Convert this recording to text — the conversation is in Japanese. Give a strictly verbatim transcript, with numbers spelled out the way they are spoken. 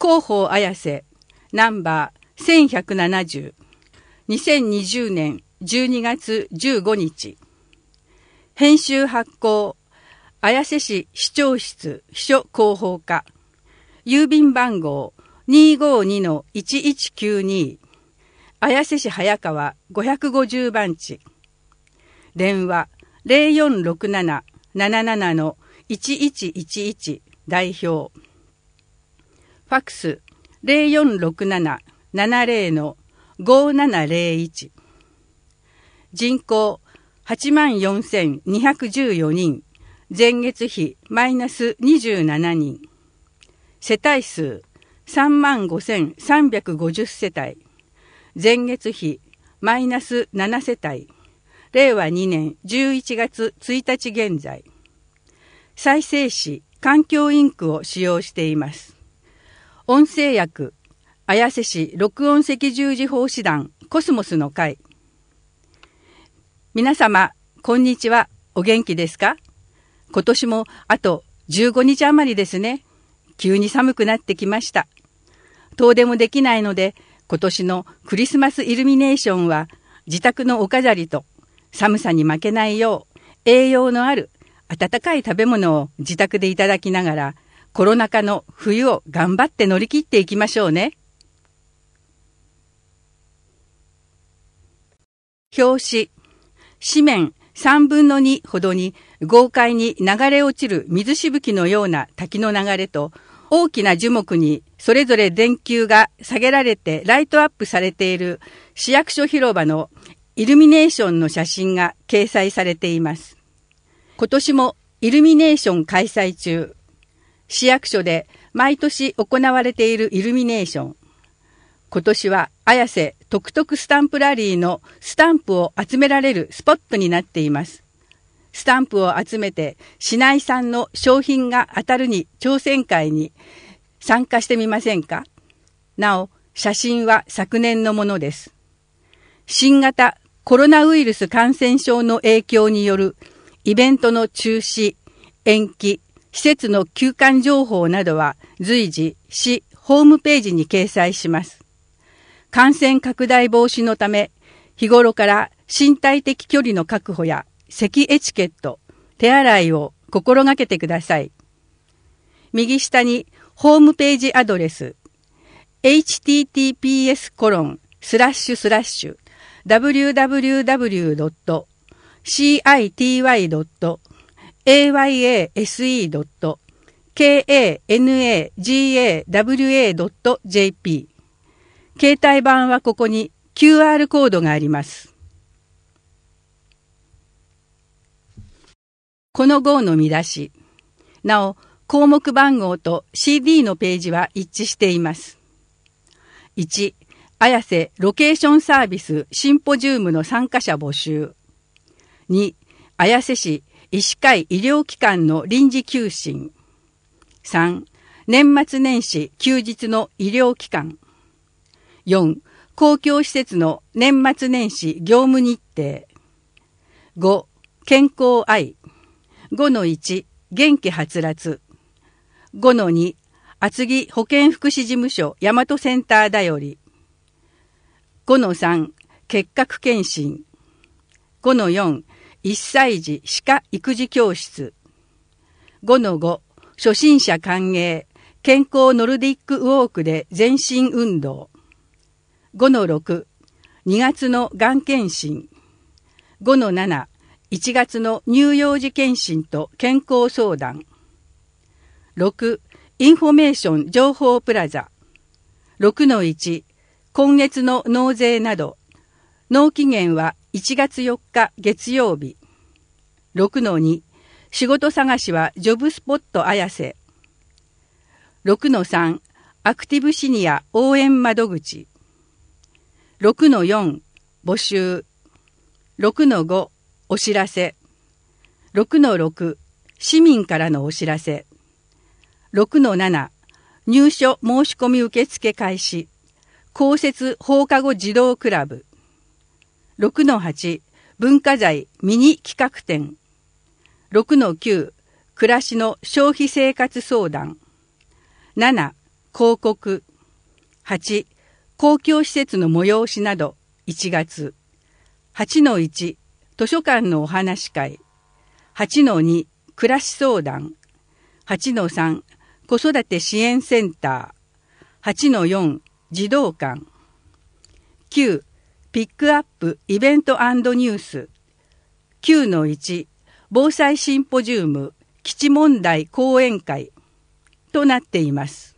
広報綾瀬ナンバーせんひゃくななじゅうにせんにじゅうねんじゅうにがつじゅうごにち編集発行綾瀬市市長室秘書広報課郵便番号 にーごーにのいちいちきゅうに 綾瀬市早川ごひゃくごじゅうばんち電話 ゼロよんろくなな ななななのいちいちいちいち 代表ファックス ゼロよんろくなな ななゼロのごーななゼロいち人口はちまんよんせんにひゃくじゅうよにん前月比マイナスにじゅうななにん世帯数さんまんごせんさんびゃくごじゅう世帯前月比マイナスなな世帯れいわにねんじゅういちがつついたち現在再生紙環境インクを使用しています。音声訳綾瀬市録音赤十字奉仕団コスモスの会皆様こんにちは。お元気ですか？今年もあとじゅうごにち余りですね。急に寒くなってきました。遠出もできないので今年のクリスマスイルミネーションは自宅のお飾りと寒さに負けないよう栄養のある温かい食べ物を自宅でいただきながらコロナ禍の冬を頑張って乗り切っていきましょうね。表紙紙面さんぶんのにほどに豪快に流れ落ちる水しぶきのような滝の流れと大きな樹木にそれぞれ電球が下げられてライトアップされている市役所広場のイルミネーションの写真が掲載されています。今年もイルミネーション開催中。市役所で毎年行われているイルミネーション。今年は綾瀬トクトクスタンプラリーのスタンプを集められるスポットになっています。スタンプを集めて市内産の商品が当たるに挑戦会に参加してみませんか？なお、写真は昨年のものです。新型コロナウイルス感染症の影響によるイベントの中止、延期、施設の休館情報などは随時市ホームページに掲載します。感染拡大防止のため、日頃から身体的距離の確保や咳エチケット、手洗いを心がけてください。右下にホームページアドレス、エイチティーティーピーエスコロンスラッシュスラッシュダブリューダブリューダブリュードットシーアイティーワイドットエーワイエーエスイードットケーエーエヌエージーエーダブリューエードットジェーピー 携帯版はここに キューアール コードがあります。この号の見出し、なお項目番号と シーディー のページは一致しています。いち、綾瀬ロケーションサービスシンポジウムの参加者募集。に、綾瀬市医師会医療機関の臨時休診。さん、年末年始休日の医療機関。よん、公共施設の年末年始業務日程。ご、健康愛。ごのいち、元気はつらつ。ごのに、厚木保健福祉事務所大和センターだより。ごのさん、結核検診。ごのよん、いっさい児歯科育児教室。ごのご、初心者歓迎、健康ノルディックウォークで全身運動。ごのろく、にがつのがん検診。ごのなな、いちがつの乳幼児検診と健康相談。ろく、インフォメーション情報プラザ。ろくのいち、今月の納税など。納期限はいちがつよっか月曜日。ろくのに、仕事探しはジョブスポット綾瀬。ろくのさん、アクティブシニア応援窓口。ろくのよん、募集。ろくのご、お知らせ。ろくのろく、市民からのお知らせ。ろくのなな、入所申し込み受付開始。公設放課後児童クラブ。ろくのはち、文化財ミニ企画展。ろくのきゅう、暮らしの消費生活相談。なな、 広告。はち、公共施設の催しなどいちがつ。はちのいち、図書館のお話会。はちのに、暮らし相談。はちのさん、子育て支援センター。はちのよん、児童館。きゅう、ピックアップイベント&ニュース。きゅうのいち、防災シンポジウム基地問題講演会となっています。